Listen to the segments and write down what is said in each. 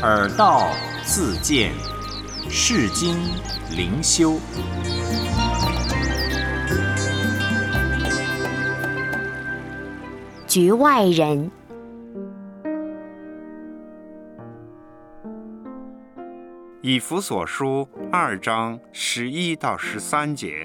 耳道自见，世经灵修。 局外人。 以弗所书2章11到13节。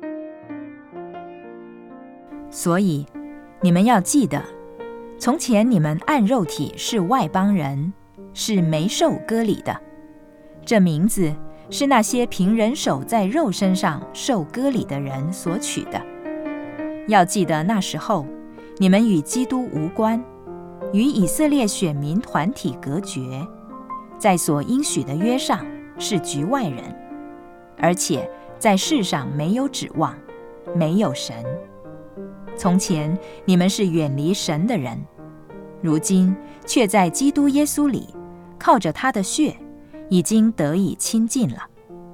所以你们要记得，从前你们按肉体是外邦人，是没受割礼的。这名字是那些凭人手在肉身上受割礼的人所取的。要记得那时候，你们与基督无关，与以色列选民团体隔绝，在所应许的约上是局外人，而且在世上没有指望，没有神。从前你们是远离神的人，如今却在基督耶稣里，靠着他的血，已经得以亲近了。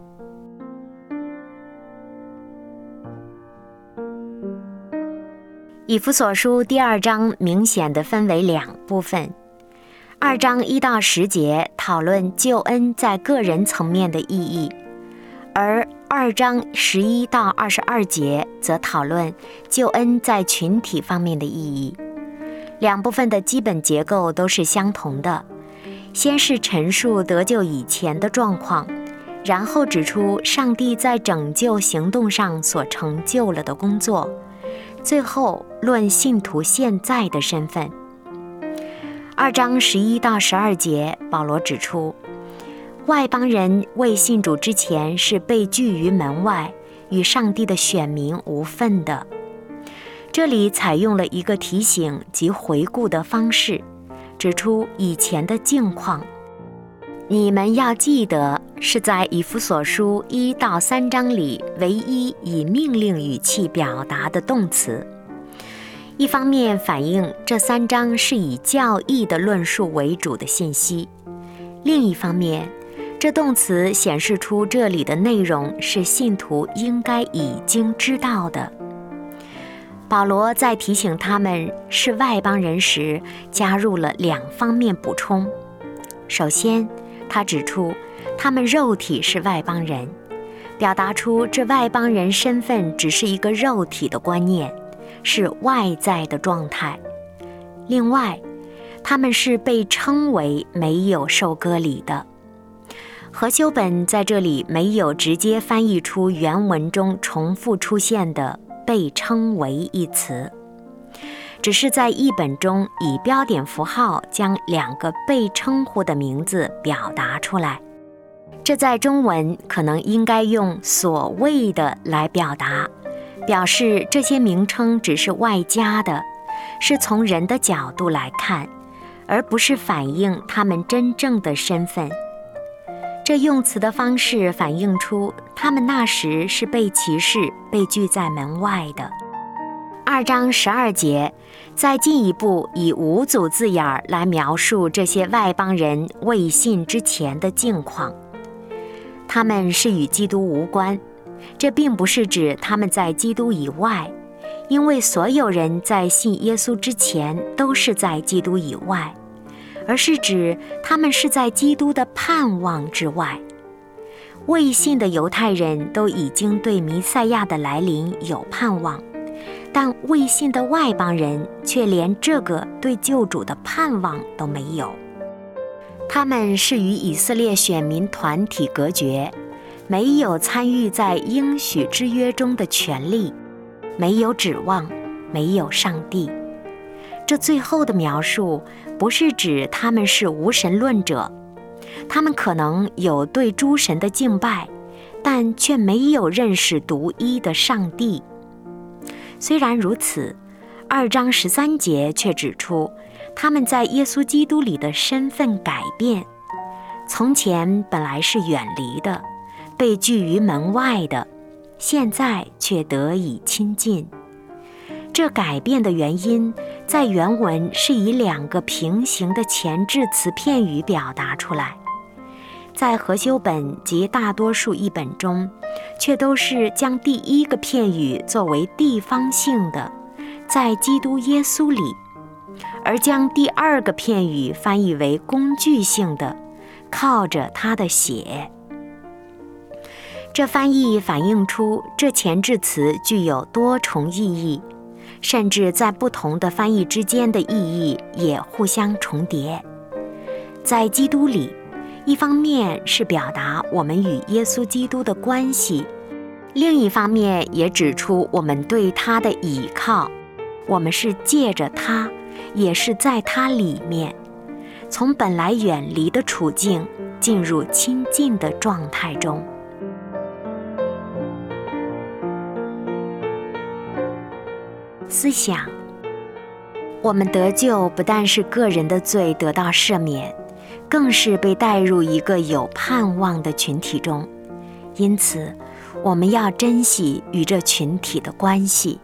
以弗所书第2章明显地分为2部分。2章1到10节讨论救恩在个人层面的意义，而2章11到22节则讨论救恩在群体方面的意义。2部分的基本结构都是相同的，先是陈述得救以前的状况，然后指出上帝在拯救行动上所成就了的工作，最后论信徒现在的身份。2章11到12节，保罗指出，外邦人未信主之前是被拒于门外，与上帝的选民无分的。这里采用了一个提醒及回顾的方式，指出以前的境况。你们要记得，是在以弗所书1到3章里唯一以命令语气表达的动词。一方面反映这3章是以教义的论述为主的信息，另一方面，这动词显示出这里的内容是信徒应该已经知道的。保罗在提醒他们是外邦人时，加入了2方面补充。首先，他指出他们肉体是外邦人，表达出这外邦人身份只是一个肉体的观念，是外在的状态。另外，他们是被称为没有受割礼的。和修本在这里没有直接翻译出原文中重复出现的被称为一词，只是在译本中以标点符号将2个被称呼的名字表达出来。这在中文可能应该用所谓的来表达，表示这些名称只是外加的，是从人的角度来看，而不是反映他们真正的身份。这用词的方式反映出他们那时是被歧视、被拒在门外的。2章12节再进一步以无阻字眼来描述这些外邦人未信之前的境况。他们是与基督无关，这并不是指他们在基督以外，因为所有人在信耶稣之前都是在基督以外，而是指他们是在基督的盼望之外。未信的犹太人都已经对弥赛亚的来临有盼望，但未信的外邦人却连这个对救主的盼望都没有。他们是与以色列选民团体隔绝，没有参与在应许之约中的权利，没有指望，没有上帝。这最后的描述不是指他们是无神论者，他们可能有对诸神的敬拜，但却没有认识独一的上帝。虽然如此，2章13节却指出他们在耶稣基督里的身份改变，从前本来是远离的，被拒于门外的，现在却得以亲近。这改变的原因在原文是以2个平行的前置词片语表达出来，在和修本及大多数译本中，却都是将第1个片语作为地方性的，在基督耶稣里，而将第2个片语翻译为工具性的， 靠着他的血。这翻译反映出这前置词具有多重意义，甚至在不同的翻译之间的意义也互相重叠。在基督里，一方面是表达我们与耶稣基督的关系，另一方面也指出我们对他的倚靠，我们是借着他，也是在他里面，从本来远离的处境进入亲近的状态中。思想，我们得救不但是个人的罪得到赦免，更是被带入一个有盼望的群体中，因此我们要珍惜与这群体的关系。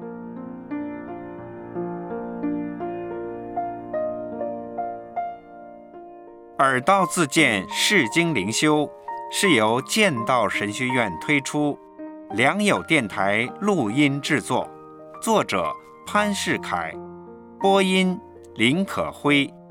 耳道自荐释经灵修是由剑道神学院推出，良友电台录音制作，作者潘世凯，播音林可辉。